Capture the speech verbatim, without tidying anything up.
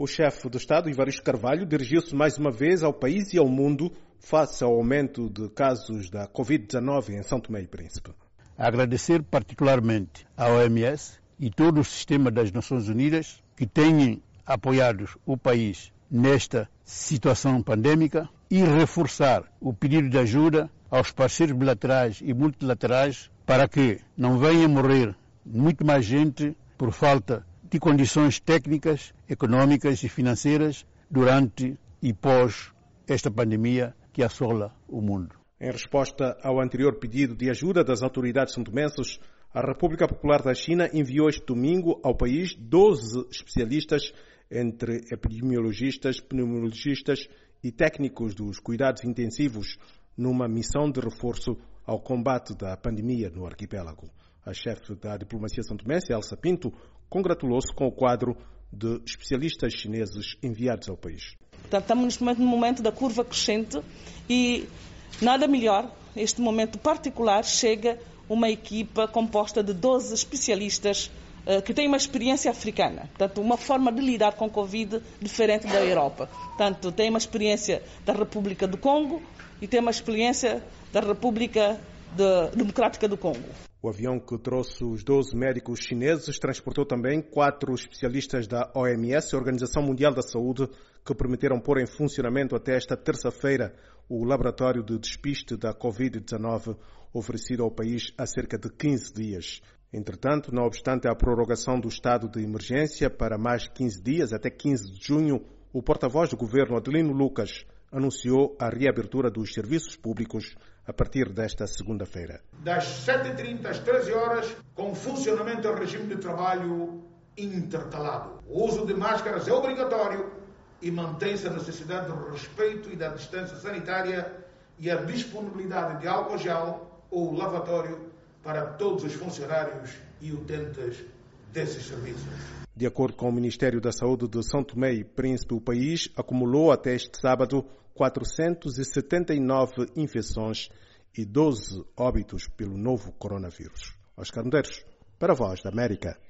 O chefe do Estado, Evaristo Carvalho, dirigiu-se mais uma vez ao país e ao mundo face ao aumento de casos da covid dezenove em São Tomé e Príncipe. Agradecer particularmente à O M S e todo o sistema das Nações Unidas que têm apoiado o país nesta situação pandêmica e reforçar o pedido de ajuda aos parceiros bilaterais e multilaterais para que não venha morrer muito mais gente por falta de condições técnicas, econômicas e financeiras durante e pós esta pandemia que assola o mundo. Em resposta ao anterior pedido de ajuda das autoridades santomenses, a República Popular da China enviou este domingo ao país doze especialistas, entre epidemiologistas, pneumologistas e técnicos dos cuidados intensivos, numa missão de reforço ao combate da pandemia no arquipélago. A chefe da diplomacia santomense, Elsa Pinto, congratulou-se com o quadro de especialistas chineses enviados ao país. Estamos neste momento no momento da curva crescente e nada melhor, este momento particular, chega uma equipa composta de doze especialistas uh, que têm uma experiência africana, portanto, uma forma de lidar com a Covid diferente da Europa. Portanto, tem uma experiência da República do Congo e tem uma experiência da República de, Democrática do Congo. O avião que trouxe os doze médicos chineses transportou também quatro especialistas da O M S, a Organização Mundial da Saúde, que permitiram pôr em funcionamento até esta terça-feira o laboratório de despiste da covid dezenove oferecido ao país há cerca de quinze dias. Entretanto, não obstante a prorrogação do estado de emergência para mais quinze dias, até quinze de junho, o porta-voz do governo, Adelino Lucas, anunciou a reabertura dos serviços públicos a partir desta segunda-feira. Das sete e trinta às treze horas, com funcionamento do regime de trabalho intercalado. O uso de máscaras é obrigatório e mantém-se a necessidade do respeito e da distância sanitária e a disponibilidade de álcool gel ou lavatório para todos os funcionários e utentes desses serviços. De acordo com o Ministério da Saúde de São Tomé e Príncipe, o país acumulou até este sábado quatrocentas e setenta e nove infecções e doze óbitos pelo novo coronavírus. Oscar Medeiros, para a Voz da América.